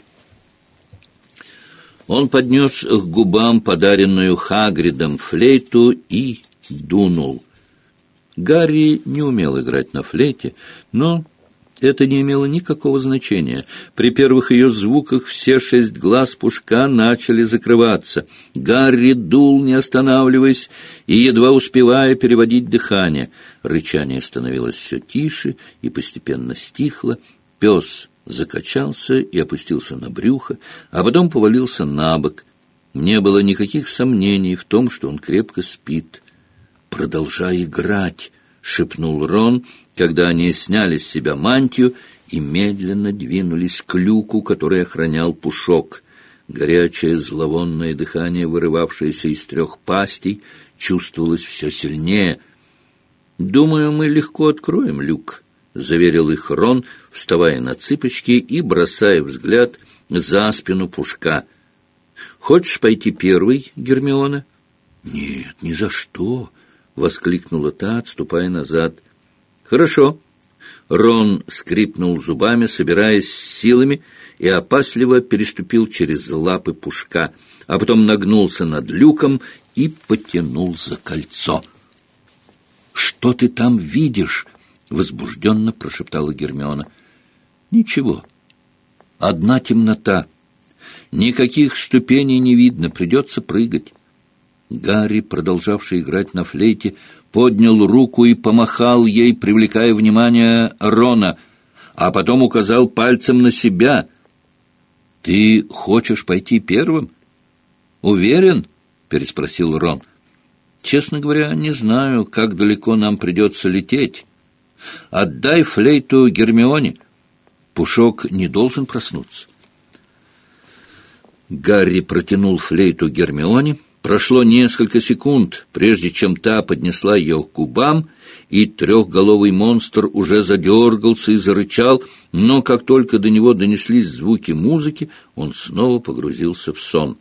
Он поднес к губам подаренную Хагридом флейту и дунул. Гарри не умел играть на флейте, но это не имело никакого значения. При первых ее звуках все 6 глаз Пушка начали закрываться. Гарри дул, не останавливаясь, и едва успевая переводить дыхание. Рычание становилось все тише и постепенно стихло. Пес закачался и опустился на брюхо, а потом повалился на бок. Не было никаких сомнений в том, что он крепко спит. «Продолжай играть», — шепнул Рон, когда они сняли с себя мантию и медленно двинулись к люку, который охранял Пушок. Горячее зловонное дыхание, вырывавшееся из 3 пастей, чувствовалось все сильнее. «Думаю, мы легко откроем люк», — заверил их Рон, вставая на цыпочки и бросая взгляд за спину Пушка. «Хочешь пойти первый, Гермиона?» «Нет, ни за что», — воскликнула та, отступая назад. «Хорошо». Рон скрипнул зубами, собираясь с силами, и опасливо переступил через лапы Пушка, а потом нагнулся над люком и потянул за кольцо. «Что ты там видишь?» — возбужденно прошептала Гермиона. «Ничего. Одна темнота. Никаких ступеней не видно, придется прыгать». Гарри, продолжавший играть на флейте, поднял руку и помахал ей, привлекая внимание Рона, а потом указал пальцем на себя. «Ты хочешь пойти первым?» «Уверен?» — переспросил Рон. «Честно говоря, не знаю, как далеко нам придется лететь. Отдай флейту Гермионе. Пушок не должен проснуться». Гарри протянул флейту Гермионе. Прошло несколько секунд, прежде чем та поднесла ее к губам, и 3-головый монстр уже задергался и зарычал, но как только до него донеслись звуки музыки, он снова погрузился в сон.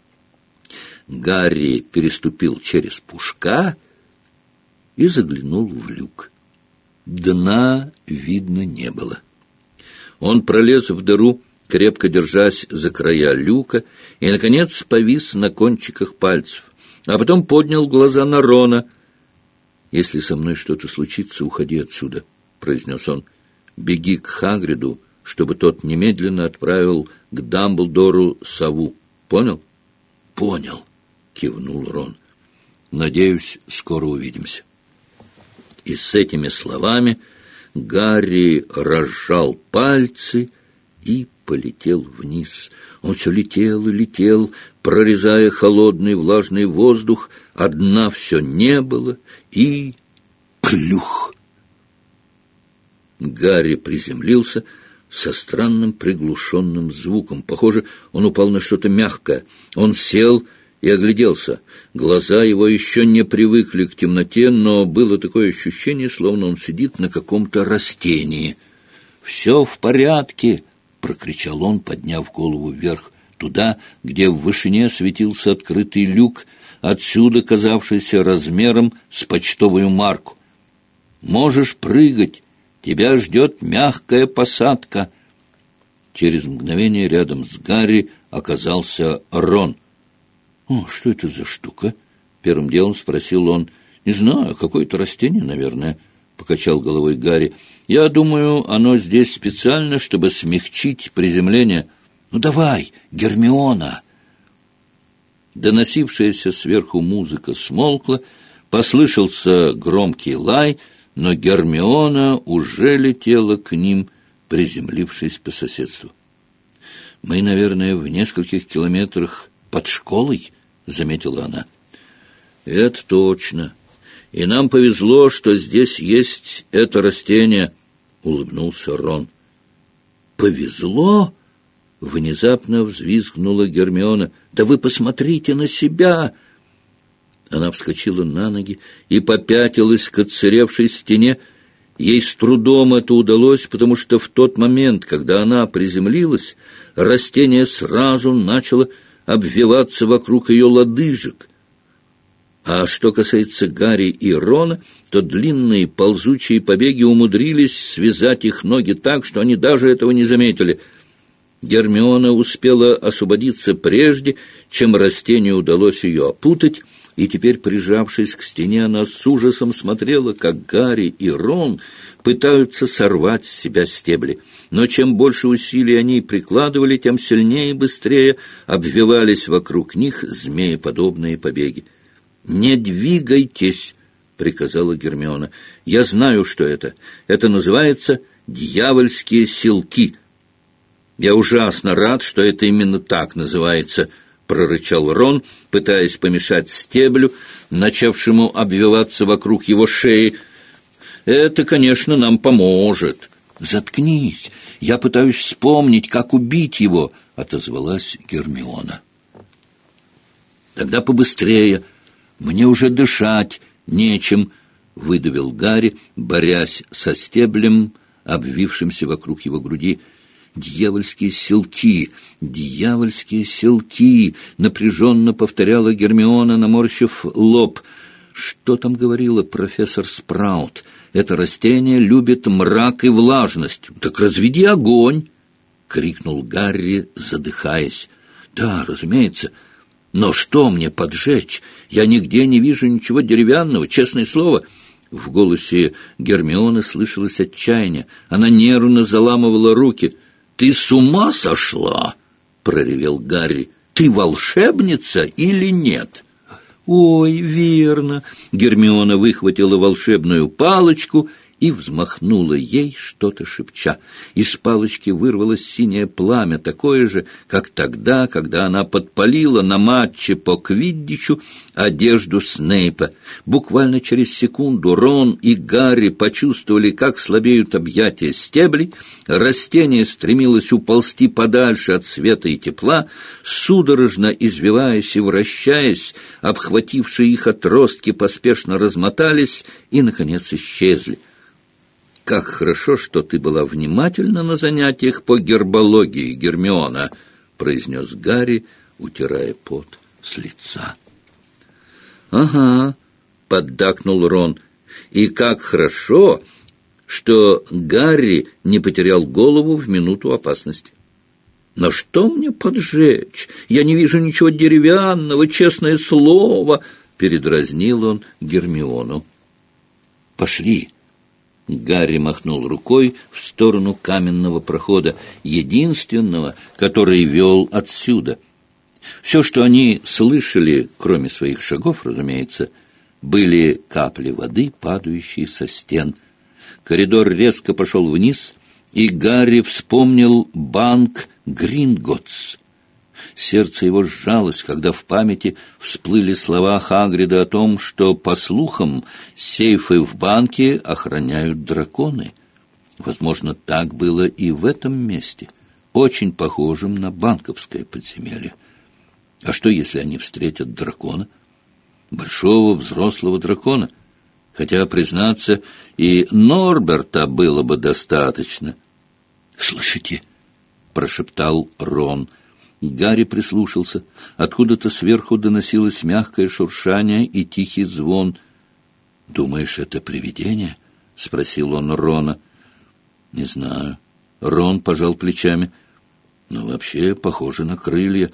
Гарри переступил через Пушка и заглянул в люк. Дна видно не было. Он пролез в дыру, крепко держась за края люка, и, наконец, повис на кончиках пальцев, а потом поднял глаза на Рона. «Если со мной что-то случится, уходи отсюда», — произнес он. «Беги к Хагриду, чтобы тот немедленно отправил к Дамблдору сову. Понял?» «Понял», — кивнул Рон. «Надеюсь, скоро увидимся». И с этими словами Гарри разжал пальцы и полетел вниз. Он все летел и летел, прорезая холодный влажный воздух, а дна все не было, и плюх! Гарри приземлился со странным приглушенным звуком. Похоже, он упал на что-то мягкое. Он сел и огляделся. Глаза его еще не привыкли к темноте, но было такое ощущение, словно он сидит на каком-то растении. «Все в порядке!» — прокричал он, подняв голову вверх, туда, где в вышине светился открытый люк, отсюда казавшийся размером с почтовую марку. «Можешь прыгать! Тебя ждет мягкая посадка!» Через мгновение рядом с Гарри оказался Рон. «О, что это за штука?» — первым делом спросил он. «Не знаю, какое-то растение, наверное», — покачал головой Гарри. «Я думаю, оно здесь специально, чтобы смягчить приземление». «Ну давай, Гермиона!» Доносившаяся сверху музыка смолкла, послышался громкий лай, но Гермиона уже летела к ним, приземлившись по соседству. «Мы, наверное, в нескольких километрах под школой», — заметила она. «Это точно. И нам повезло, что здесь есть это растение», — улыбнулся Рон. «Повезло?» — внезапно взвизгнула Гермиона. «Да вы посмотрите на себя!» Она вскочила на ноги и попятилась к отсыревшей стене. Ей с трудом это удалось, потому что в тот момент, когда она приземлилась, растение сразу начало обвиваться вокруг ее лодыжек. А что касается Гарри и Рона, то длинные ползучие побеги умудрились связать их ноги так, что они даже этого не заметили. Гермиона успела освободиться прежде, чем растению удалось ее опутать, и теперь, прижавшись к стене, она с ужасом смотрела, как Гарри и Рон пытаются сорвать с себя стебли. Но чем больше усилий они прикладывали, тем сильнее и быстрее обвивались вокруг них змееподобные побеги. «Не двигайтесь!» — приказала Гермиона. «Я знаю, что это. Это называется дьявольские селки». «Я ужасно рад, что это именно так называется», — прорычал Рон, пытаясь помешать стеблю, начавшему обвиваться вокруг его шеи. «Это, конечно, нам поможет». «Заткнись! Я пытаюсь вспомнить, как убить его», — отозвалась Гермиона. «Тогда побыстрее. Мне уже дышать нечем», — выдавил Гарри, борясь со стеблем, обвившимся вокруг его груди. «Дьявольские селки! Дьявольские селки!» — напряженно повторяла Гермиона, наморщив лоб. «Что там говорила профессор Спраут? Это растение любит мрак и влажность. Так разведи огонь!» — крикнул Гарри, задыхаясь. «Да, разумеется. Но что мне поджечь? Я нигде не вижу ничего деревянного, честное слово». В голосе Гермионы слышалось отчаяние. Она нервно заламывала руки. «Ты с ума сошла?» — проревел Гарри. «Ты волшебница или нет?» «Ой, верно!» — Гермиона выхватила волшебную палочку и взмахнула ей, что-то шепча. Из палочки вырвалось синее пламя, такое же, как тогда, когда она подпалила на матче по квиддичу одежду Снейпа. Буквально через секунду Рон и Гарри почувствовали, как слабеют объятия стеблей, растение стремилось уползти подальше от света и тепла, судорожно извиваясь и вращаясь, обхватившие их отростки поспешно размотались и, наконец, исчезли. «Как хорошо, что ты была внимательна на занятиях по гербологии, Гермиона», — произнес Гарри, утирая пот с лица. «Ага», — поддакнул Рон, — «и как хорошо, что Гарри не потерял голову в минуту опасности». «Но что мне поджечь? Я не вижу ничего деревянного, честное слово», — передразнил он Гермиону. «Пошли». Гарри махнул рукой в сторону каменного прохода, единственного, который вел отсюда. Все, что они слышали, кроме своих шагов, разумеется, были капли воды, падающие со стен. Коридор резко пошел вниз, и Гарри вспомнил банк Гринготс. Сердце его сжалось, когда в памяти всплыли слова Хагрида о том, что, по слухам, сейфы в банке охраняют драконы. Возможно, так было и в этом месте, очень похожем на банковское подземелье. А что, если они встретят дракона? Большого взрослого дракона? Хотя, признаться, и Норберта было бы достаточно. «Слышите?» — прошептал Рон. Гарри прислушался. Откуда-то сверху доносилось мягкое шуршание и тихий звон. «Думаешь, это привидение?» — спросил он Рона. «Не знаю». Рон пожал плечами. «Но вообще похоже на крылья».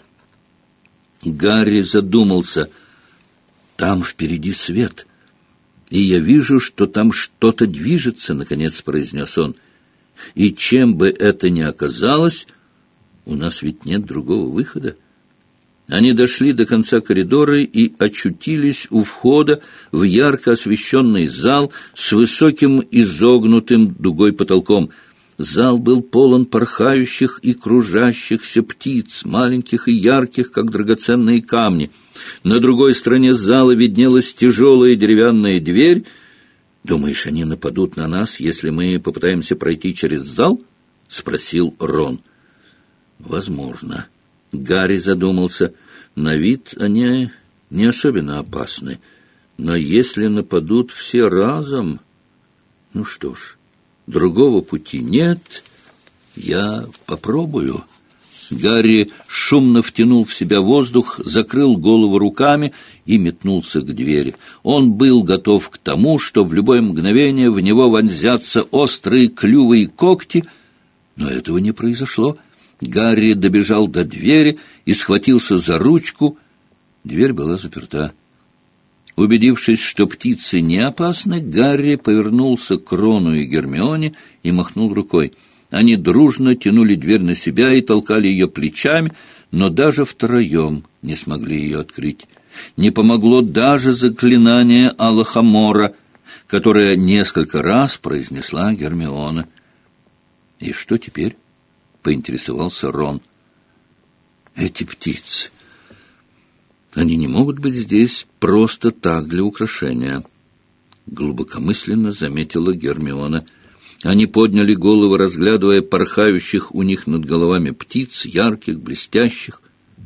Гарри задумался. «Там впереди свет, и я вижу, что там что-то движется», — наконец произнес он. «И чем бы это ни оказалось, у нас ведь нет другого выхода». Они дошли до конца коридора и очутились у входа в ярко освещенный зал с высоким изогнутым дугой потолком. Зал был полон порхающих и кружащихся птиц, маленьких и ярких, как драгоценные камни. На другой стороне зала виднелась тяжелая деревянная дверь. «Думаешь, они нападут на нас, если мы попытаемся пройти через зал?» — спросил Рон. «Возможно». Гарри задумался. На вид они не особенно опасны. Но если нападут все разом... Ну что ж, другого пути нет. Я попробую. Гарри шумно втянул в себя воздух, закрыл голову руками и метнулся к двери. Он был готов к тому, что в любое мгновение в него вонзятся острые клювы и когти, но этого не произошло. Гарри добежал до двери и схватился за ручку. Дверь была заперта. Убедившись, что птицы не опасны, Гарри повернулся к Рону и Гермионе и махнул рукой. Они дружно тянули дверь на себя и толкали ее плечами, но даже втроем не смогли ее открыть. Не помогло даже заклинание Алахамора, которое несколько раз произнесла Гермиона. «И что теперь?» — поинтересовался Рон. «Эти птицы, они не могут быть здесь просто так для украшения», — глубокомысленно заметила Гермиона. Они подняли головы, разглядывая порхающих у них над головами птиц, ярких, блестящих.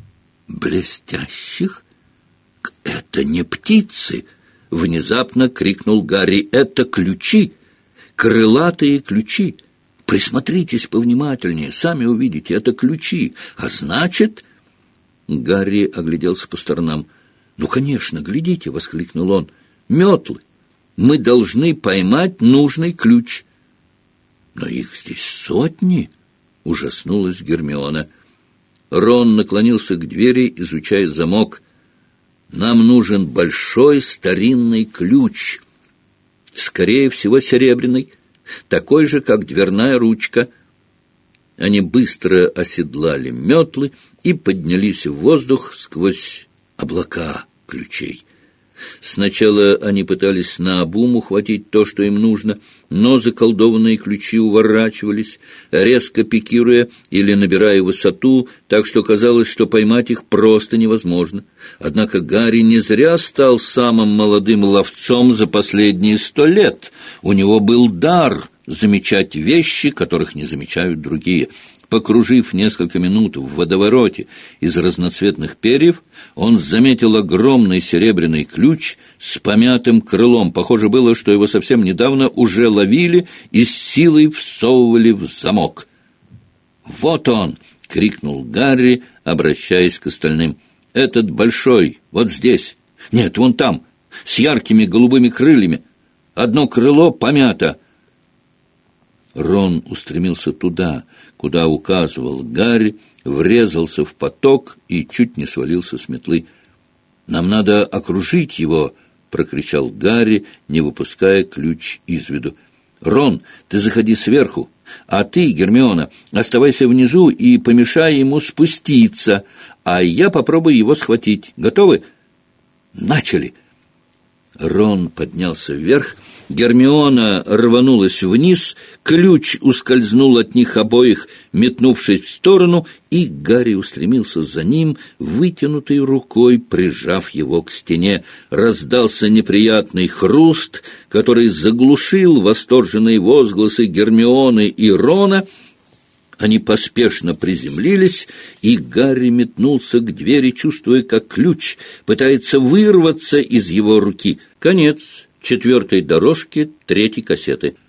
«Блестящих? Это не птицы!» — внезапно крикнул Гарри. «Это ключи! Крылатые ключи! Присмотритесь повнимательнее, сами увидите, это ключи. А значит...» Гарри огляделся по сторонам. «Ну, конечно, глядите!» — воскликнул он. «Метлы! Мы должны поймать нужный ключ!» «Но их здесь сотни!» — ужаснулась Гермиона. Рон наклонился к двери, изучая замок. «Нам нужен большой старинный ключ, скорее всего, серебряный, такой же, как дверная ручка». Они быстро оседлали метлы и поднялись в воздух сквозь облака ключей. Сначала они пытались наобум ухватить то, что им нужно, но заколдованные ключи уворачивались, резко пикируя или набирая высоту, так что казалось, что поймать их просто невозможно. Однако Гарри не зря стал самым молодым ловцом за последние 100 лет. У него был дар замечать вещи, которых не замечают другие. Покружив несколько минут в водовороте из разноцветных перьев, он заметил огромный серебряный ключ с помятым крылом. Похоже было, что его совсем недавно уже ловили и с силой всовывали в замок. «Вот он!» — крикнул Гарри, обращаясь к остальным. «Этот большой, вот здесь. Нет, вон там, с яркими голубыми крыльями. Одно крыло помято». Рон устремился туда, куда указывал Гарри, врезался в поток и чуть не свалился с метлы. «Нам надо окружить его!» — прокричал Гарри, не выпуская ключ из виду. «Рон, ты заходи сверху, а ты, Гермиона, оставайся внизу и помешай ему спуститься, а я попробую его схватить. Готовы?» «Начали!» Рон поднялся вверх, Гермиона рванулась вниз, ключ ускользнул от них обоих, метнувшись в сторону, и Гарри устремился за ним, вытянутой рукой, прижав его к стене. Раздался неприятный хруст, который заглушил восторженные возгласы Гермионы и Рона. Они поспешно приземлились, и Гарри метнулся к двери, чувствуя, как ключ пытается вырваться из его руки. Конец 4-й дорожки 3-й кассеты.